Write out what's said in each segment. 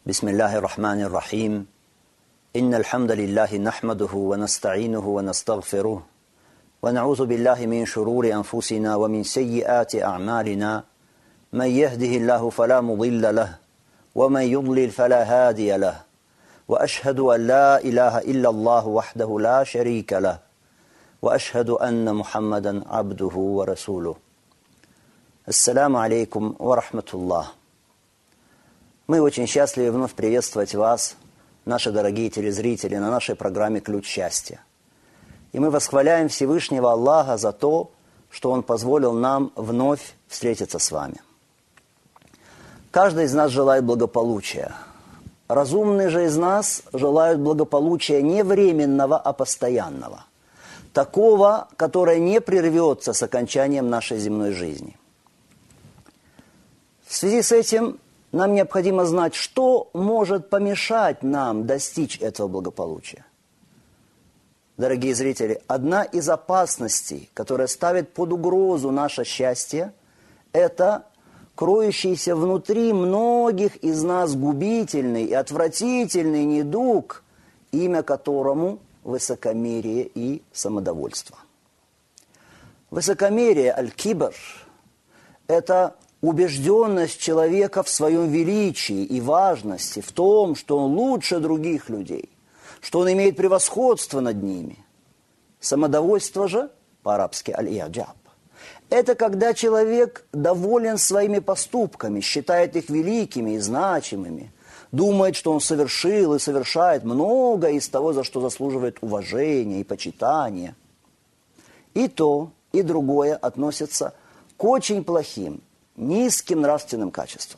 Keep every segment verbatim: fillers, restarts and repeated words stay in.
بسم الله الرحمن الرحيم إن الحمد لله نحمده ونستعينه ونستغفره ونعوذ بالله من شرور أنفسنا ومن سيئات أعمالنا من يهده الله فلا مضل له ومن يضلل فلا هادي له وأشهد أن لا إله إلا الله وحده لا شريك له وأشهد أن محمدا عبده ورسوله. Ассаламу алейкум ва рахматуллах. Мы очень счастливы вновь приветствовать вас, наши дорогие телезрители, на нашей программе «Ключ счастья». И мы восхваляем Всевышнего Аллаха за то, что Он позволил нам вновь встретиться с вами. Каждый из нас желает благополучия. Разумные же из нас желают благополучия не временного, а постоянного. Такого, которое не прервется с окончанием нашей земной жизни. В связи с этим нам необходимо знать, что может помешать нам достичь этого благополучия. Дорогие зрители, одна из опасностей, которая ставит под угрозу наше счастье, это кроющийся внутри многих из нас губительный и отвратительный недуг, имя которому высокомерие и самодовольство. Высокомерие, аль-кибр, это убежденность человека в своем величии и важности, в том, что он лучше других людей, что он имеет превосходство над ними. Самодовольство же, по-арабски аль-иаджаб, это когда человек доволен своими поступками, считает их великими и значимыми, думает, что он совершил и совершает многое из того, за что заслуживает уважения и почитания. И то, и другое относятся к очень плохим, низким нравственным качествам.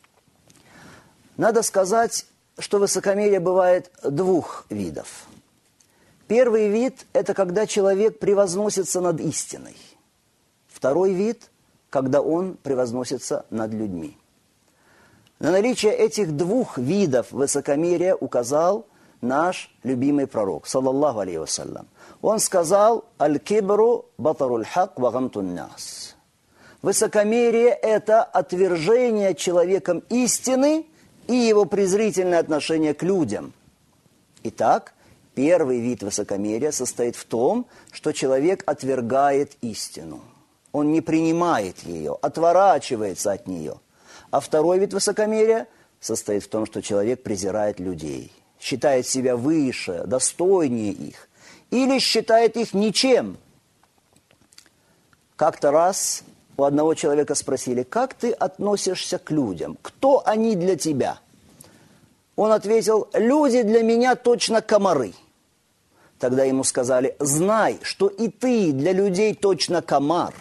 Надо сказать, что высокомерие бывает двух видов. Первый вид – это когда человек превозносится над истиной. Второй вид – когда он превозносится над людьми. На наличие этих двух видов высокомерия указал наш любимый пророк, саллаллаху алейхи вассалям. Он сказал: «Аль-кибру батаруль хак ва гамтун нас». Высокомерие – это отвержение человеком истины и его презрительное отношение к людям. Итак, первый вид высокомерия состоит в том, что человек отвергает истину. Он не принимает ее, отворачивается от нее. А второй вид высокомерия состоит в том, что человек презирает людей, считает себя выше, достойнее их, или считает их ничем. Как-то раз у одного человека спросили: как ты относишься к людям? Кто они для тебя? Он ответил: люди для меня точно комары. Тогда ему сказали: знай, что и ты для людей точно комар.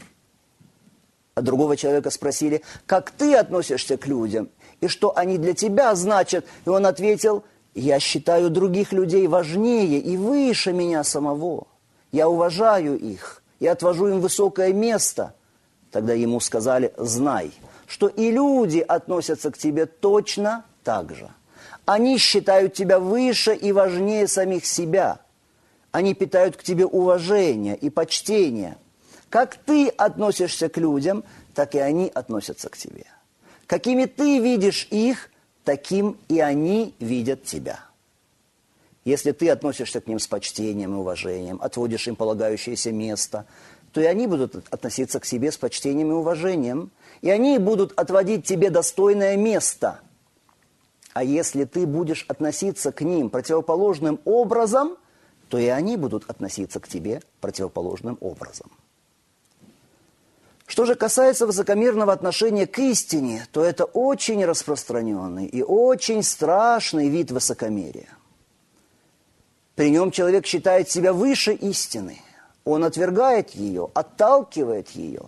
А другого человека спросили: как ты относишься к людям? И что они для тебя значат? И он ответил: я считаю других людей важнее и выше меня самого. Я уважаю их и отвожу им высокое место. Тогда ему сказали: знай, что и люди относятся к тебе точно так же. Они считают тебя выше и важнее самих себя. Они питают к тебе уважение и почтение. Как ты относишься к людям, так и они относятся к тебе. Какими ты видишь их, таким и они видят тебя. Если ты относишься к ним с почтением и уважением, отводишь им полагающееся место, то и они будут относиться к себе с почтением и уважением, и они будут отводить тебе достойное место. А если ты будешь относиться к ним противоположным образом, то и они будут относиться к тебе противоположным образом. Что же касается высокомерного отношения к истине, то это очень распространенный и очень страшный вид высокомерия. При нем человек считает себя выше истины. Он отвергает ее, отталкивает ее.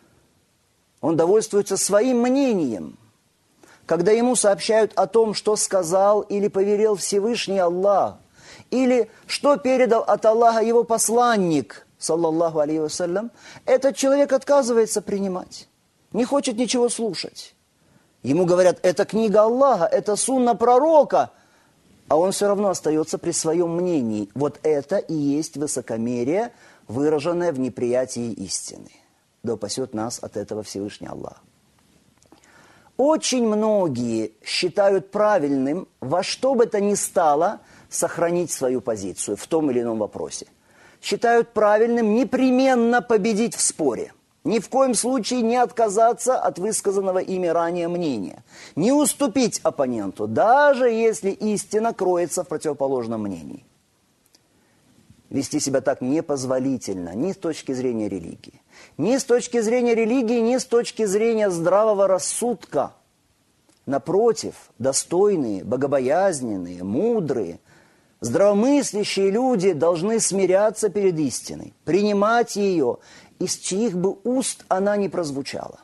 Он довольствуется своим мнением. Когда ему сообщают о том, что сказал или повелел Всевышний Аллах, или что передал от Аллаха его посланник, саллаллаху алейхи вассалям, этот человек отказывается принимать, не хочет ничего слушать. Ему говорят: это книга Аллаха, это сунна пророка, а он все равно остается при своем мнении. Вот это и есть высокомерие, выраженное в неприятии истины. Да упасет нас от этого Всевышний Аллах. Очень многие считают правильным во что бы то ни стало сохранить свою позицию в том или ином вопросе. Считают правильным непременно победить в споре. Ни в коем случае не отказаться от высказанного ими ранее мнения. Не уступить оппоненту, даже если истина кроется в противоположном мнении. Вести себя так непозволительно ни с точки зрения религии. Ни с точки зрения религии, ни с точки зрения здравого рассудка. Напротив, достойные, богобоязненные, мудрые, здравомыслящие люди должны смиряться перед истиной, принимать ее, из чьих бы уст она ни прозвучала.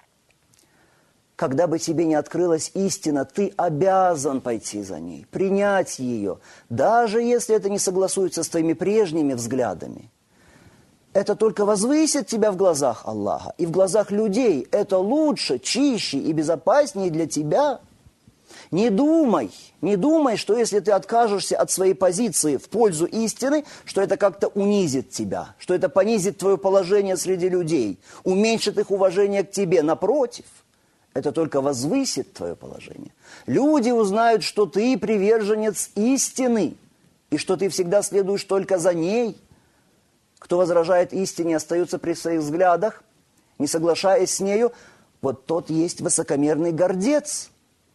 Когда бы тебе не открылась истина, ты обязан пойти за ней, принять ее, даже если это не согласуется с твоими прежними взглядами. Это только возвысит тебя в глазах Аллаха и в глазах людей. Это лучше, чище и безопаснее для тебя. Не думай, не думай, что если ты откажешься от своей позиции в пользу истины, что это как-то унизит тебя, что это понизит твое положение среди людей, уменьшит их уважение к тебе. Напротив, это только возвысит твое положение. Люди узнают, что ты приверженец истины, и что ты всегда следуешь только за ней. Кто возражает истине и остается при своих взглядах, не соглашаясь с нею, вот тот есть высокомерный гордец.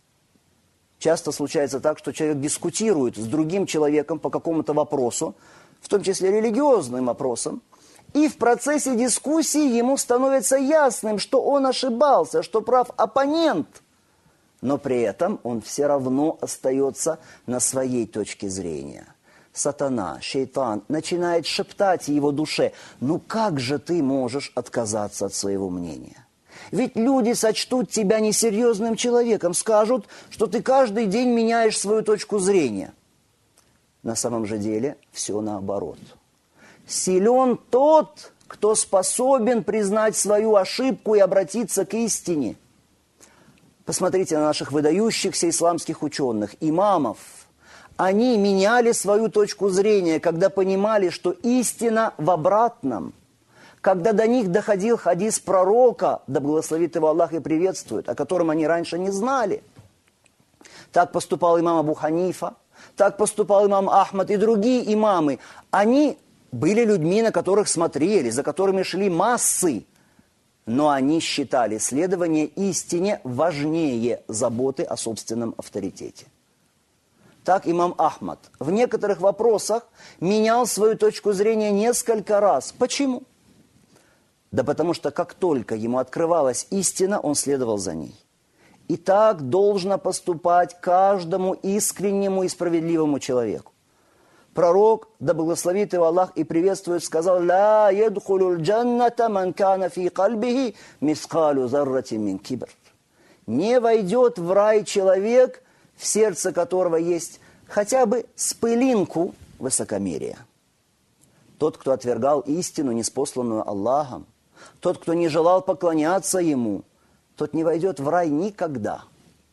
Часто случается так, что человек дискутирует с другим человеком по какому-то вопросу, в том числе религиозным вопросам, и в процессе дискуссии ему становится ясным, что он ошибался, что прав оппонент, но при этом он все равно остается на своей точке зрения. Сатана, шейтан начинает шептать его душе: «Ну как же ты можешь отказаться от своего мнения? Ведь люди сочтут тебя несерьезным человеком, скажут, что ты каждый день меняешь свою точку зрения». На самом же деле все наоборот. Силен тот, кто способен признать свою ошибку и обратиться к истине. Посмотрите на наших выдающихся исламских ученых, имамов. Они меняли свою точку зрения, когда понимали, что истина в обратном. Когда до них доходил хадис пророка, да благословит его Аллах и приветствует, о котором они раньше не знали. Так поступал имам Абу Ханифа, так поступал имам Ахмад и другие имамы. Они были людьми, на которых смотрели, за которыми шли массы. Но они считали следование истине важнее заботы о собственном авторитете. Так имам Ахмад в некоторых вопросах менял свою точку зрения несколько раз. Почему? Да потому что как только ему открывалась истина, он следовал за ней. И так должно поступать каждому искреннему и справедливому человеку. Пророк, да благословит его Аллах и приветствует, сказал: «Ла едхулю джанната ман кана фи кальбихи мискалю заррати мин кибр». Не войдет в рай человек, в сердце которого есть хотя бы с пылинку высокомерия. Тот, кто отвергал истину, ниспосланную Аллахом, тот, кто не желал поклоняться Ему, тот не войдет в рай никогда.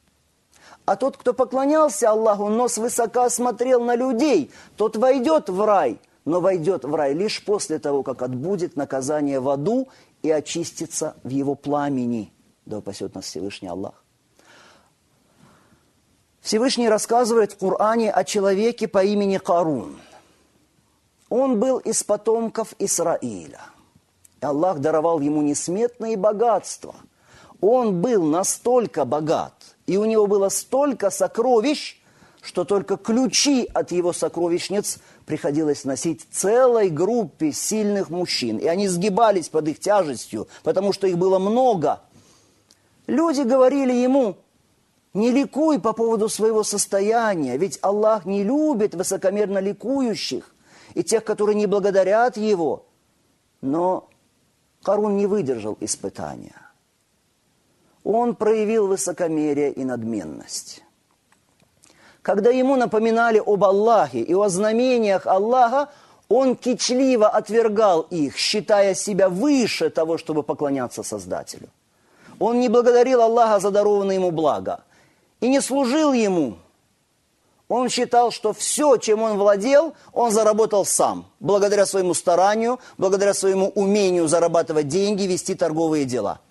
А тот, кто поклонялся Аллаху, но свысока смотрел на людей, тот войдет в рай, но войдет в рай лишь после того, как отбудет наказание в аду и очистится в его пламени. Да упасет нас Всевышний Аллах. Всевышний рассказывает в Коране о человеке по имени Карун. Он был из потомков Исраиля. И Аллах даровал ему несметные богатства. Он был настолько богат, и у него было столько сокровищ, что только ключи от его сокровищниц приходилось носить целой группе сильных мужчин. И они сгибались под их тяжестью, потому что их было много. Люди говорили ему: «Не ликуй по поводу своего состояния, ведь Аллах не любит высокомерно ликующих и тех, которые не благодарят Его». Но Карун не выдержал испытания. Он проявил высокомерие и надменность. Когда ему напоминали об Аллахе и о знамениях Аллаха, он кичливо отвергал их, считая себя выше того, чтобы поклоняться Создателю. Он не благодарил Аллаха за дарованное ему благо и не служил ему. Он считал, что все, чем он владел, он заработал сам, благодаря своему старанию, благодаря своему умению зарабатывать деньги, вести торговые дела.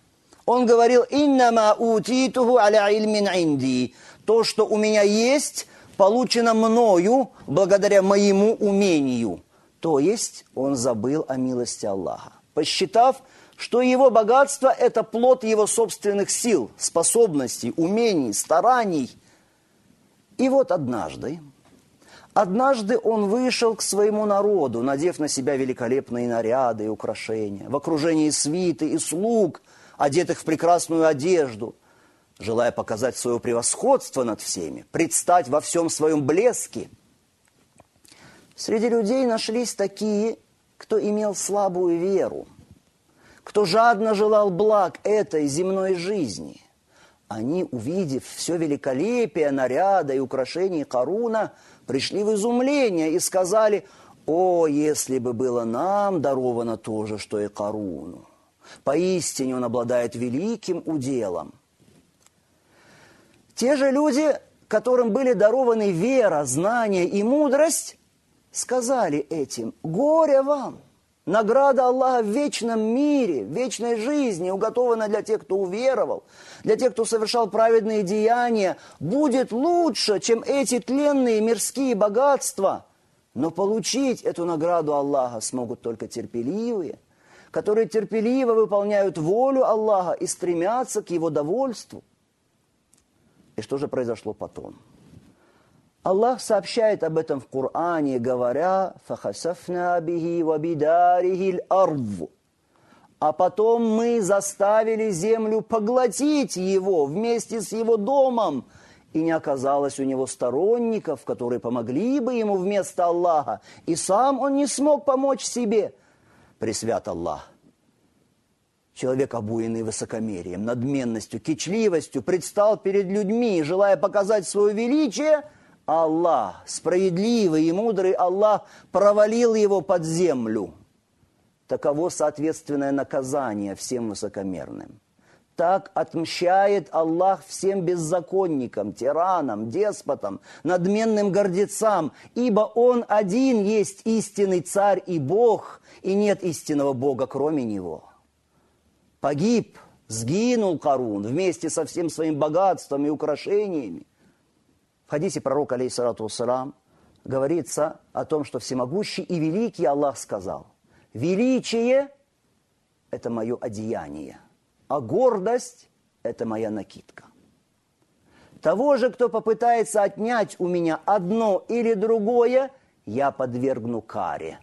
Он говорил: «Иннама утитуху аля ильмин инди». То, что у меня есть, получено мною благодаря моему умению. То есть он забыл о милости Аллаха, посчитав, что его богатство – это плод его собственных сил, способностей, умений, стараний. И вот однажды, однажды он вышел к своему народу, надев на себя великолепные наряды и украшения, в окружении свиты и слуг, одетых в прекрасную одежду, желая показать свое превосходство над всеми, предстать во всем своем блеске. Среди людей нашлись такие, кто имел слабую веру, кто жадно желал благ этой земной жизни. Они, увидев все великолепие наряда и украшений Каруна, пришли в изумление и сказали: «О, если бы было нам даровано то же, что и Каруну! Поистине он обладает великим уделом». Те же люди, которым были дарованы вера, знание и мудрость, сказали этим: «Горе вам! Награда Аллаха в вечном мире, в вечной жизни, уготована для тех, кто уверовал, для тех, кто совершал праведные деяния, будет лучше, чем эти тленные мирские богатства. Но получить эту награду Аллаха смогут только терпеливые, которые терпеливо выполняют волю Аллаха и стремятся к Его довольству». И что же произошло потом? Аллах сообщает об этом в Коране, говоря: «Фахасафна бихи ва бидарихи л-ард». А потом мы заставили землю поглотить его вместе с его домом, и не оказалось у него сторонников, которые помогли бы ему вместо Аллаха, и сам он не смог помочь себе. Пресвят Аллах! Человек, обуянный высокомерием, надменностью, кичливостью, предстал перед людьми, желая показать свое величие. Аллах, справедливый и мудрый Аллах, провалил его под землю. Таково соответственное наказание всем высокомерным. Так отмщает Аллах всем беззаконникам, тиранам, деспотам, надменным гордецам, ибо Он один есть истинный царь и Бог, и нет истинного Бога, кроме Него. Погиб, сгинул Карун вместе со всем своим богатством и украшениями. В хадисе пророка, алейхиссалату вассалам, говорится о том, что всемогущий и великий Аллах сказал: «Величие – это мое одеяние, а гордость – это моя накидка. Того же, кто попытается отнять у меня одно или другое, я подвергну каре».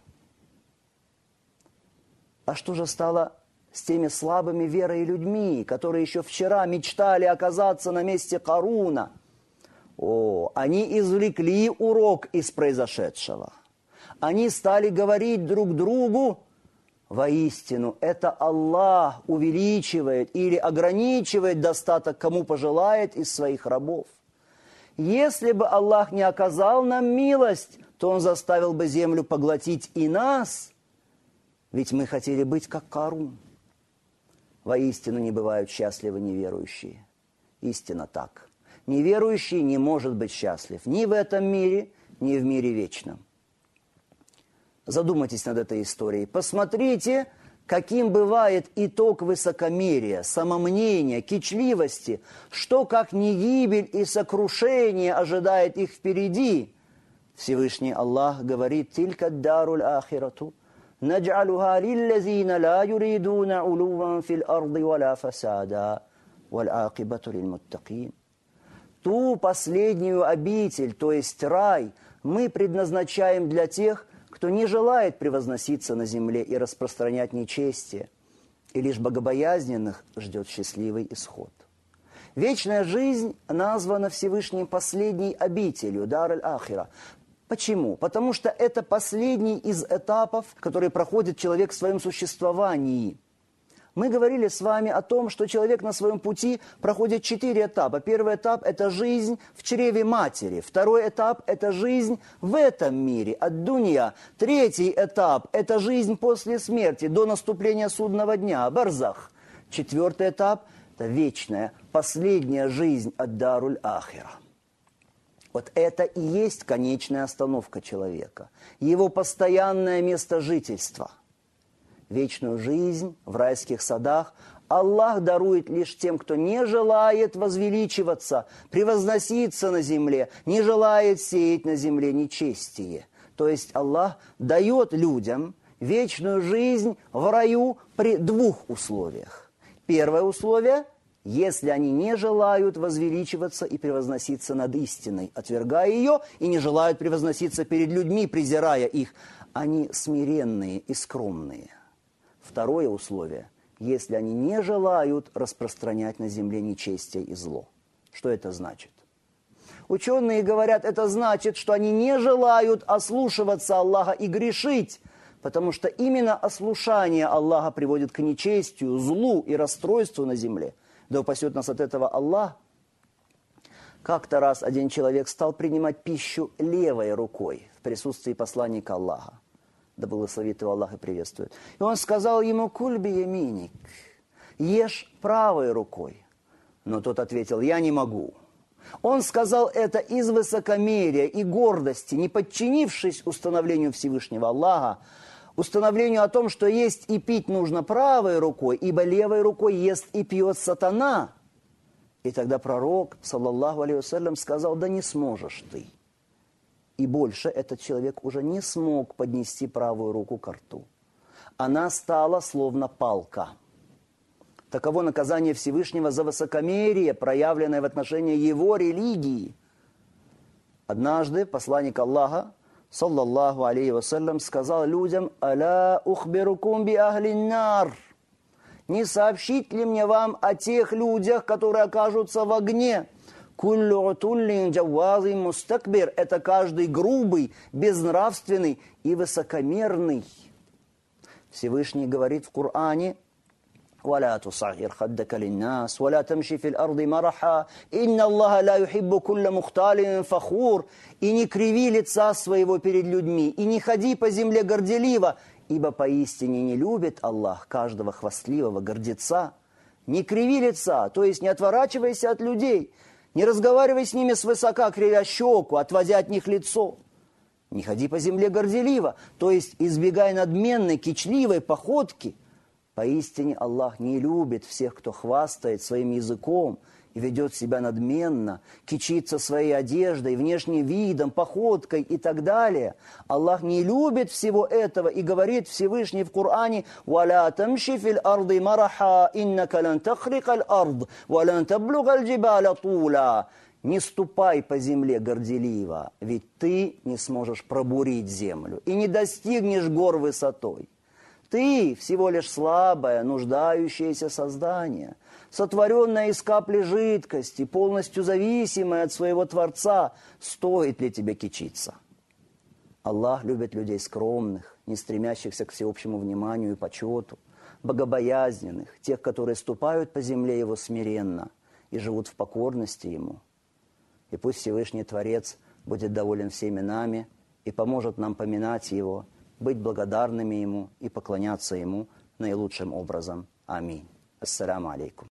А что же стало с теми слабыми верой людьми, которые еще вчера мечтали оказаться на месте Каруна? О, они извлекли урок из произошедшего. Они стали говорить друг другу: воистину, это Аллах увеличивает или ограничивает достаток, кому пожелает из своих рабов. Если бы Аллах не оказал нам милость, то Он заставил бы землю поглотить и нас, ведь мы хотели быть как Карун. Воистину не бывают счастливы неверующие. Истинно так. Неверующий не может быть счастлив ни в этом мире, ни в мире вечном. Задумайтесь над этой историей. Посмотрите, каким бывает итог высокомерия, самомнения, кичливости, что как не гибель и сокрушение ожидает их впереди. Всевышний Аллах говорит: «Тилька даруль ахирату, надж'алуха лиллазина ла юридуна улуван фил арди валя фасада, валь акибату лилмуттакин». Ту последнюю обитель, то есть рай, мы предназначаем для тех, кто не желает превозноситься на земле и распространять нечестие, и лишь богобоязненных ждет счастливый исход. Вечная жизнь названа Всевышним последней обителью, дар аль-ахира. Почему? Потому что это последний из этапов, которые проходит человек в своем существовании. Мы говорили с вами о том, что человек на своем пути проходит четыре этапа. Первый этап – это жизнь в чреве матери. Второй этап – это жизнь в этом мире, ад-дунья. Третий этап – это жизнь после смерти, до наступления судного дня, барзах. Четвертый этап – это вечная, последняя жизнь, ад-даруль ахира. Вот это и есть конечная остановка человека, его постоянное место жительства. Вечную жизнь в райских садах Аллах дарует лишь тем, кто не желает возвеличиваться, превозноситься на земле, не желает сеять на земле нечестие. То есть Аллах дает людям вечную жизнь в раю при двух условиях. Первое условие – если они не желают возвеличиваться и превозноситься над истиной, отвергая ее, и не желают превозноситься перед людьми, презирая их, они смиренные и скромные. Второе условие – если они не желают распространять на земле нечестие и зло. Что это значит? Ученые говорят, это значит, что они не желают ослушиваться Аллаха и грешить, потому что именно ослушание Аллаха приводит к нечестию, злу и расстройству на земле. Да упасет нас от этого Аллах. Как-то раз один человек стал принимать пищу левой рукой в присутствии посланника Аллаха. Да благословит его Аллах и приветствует. И он сказал ему: «Куль би яминик, ешь правой рукой». Но тот ответил: «Я не могу». Он сказал это из высокомерия и гордости, не подчинившись установлению Всевышнего Аллаха, установлению о том, что есть и пить нужно правой рукой, ибо левой рукой ест и пьет сатана. И тогда пророк, саллаллаху алейхи вассалям, сказал: «Да не сможешь ты». И больше этот человек уже не смог поднести правую руку ко рту. Она стала словно палка. Таково наказание Всевышнего за высокомерие, проявленное в отношении его религии. Однажды посланник Аллаха, саллаллаху алейхи вассалям, сказал людям: «Аля ухбирукум би ахлин нар». Не сообщить ли мне вам о тех людях, которые окажутся в огне? Куллю утуллин джавази мустакбир. Это каждый грубый, безнравственный и высокомерный. Всевышний говорит в Коране: «Валя тусахир хаддака линнас, валя тамши фил арди мараха, инна Аллаха ла юхиббу кулля мухталин фахур». И не криви лица своего перед людьми, и не ходи по земле горделиво, ибо поистине не любит Аллах каждого хвастливого гордеца. Не криви лица, то есть не отворачивайся от людей, не разговаривай с ними свысока, кривя щеку, отводя от них лицо. Не ходи по земле горделиво, то есть избегай надменной, кичливой походки. Поистине Аллах не любит всех, кто хвастает своим языком и ведет себя надменно, кичится своей одеждой, внешним видом, походкой и так далее. Аллах не любит всего этого и говорит Всевышний в Коране: «Валя тамши фил арди мараха, иннака лан тахрикаль ард, валан таблугаль джибаля тула». Не ступай по земле горделиво, ведь ты не сможешь пробурить землю и не достигнешь гор высотой. Ты всего лишь слабое, нуждающееся создание, сотворенное из капли жидкости, полностью зависимое от своего Творца. Стоит ли тебе кичиться? Аллах любит людей скромных, не стремящихся к всеобщему вниманию и почету, богобоязненных, тех, которые ступают по земле Его смиренно и живут в покорности Ему. И пусть Всевышний Творец будет доволен всеми нами и поможет нам поминать Его, быть благодарными Ему и поклоняться Ему наилучшим образом. Аминь. Ассаляму алейкум.